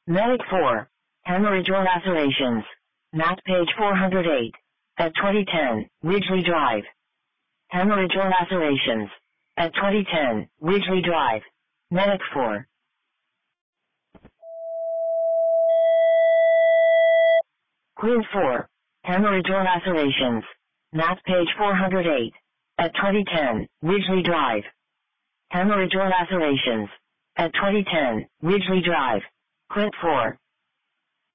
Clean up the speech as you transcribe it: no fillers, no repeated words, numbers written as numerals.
Medic 4. Hemorrhage or lacerations. Map page 408. At 2010, Ridgely Drive. Hemorrhage or lacerations. At 2010, Ridgely Drive. Medic 4. Queen 4. Hemorrhage or lacerations. Map page 408. At 2010, Ridgely Drive. Hemorrhage or lacerations. At 2010, Ridgely Drive. Quint 4.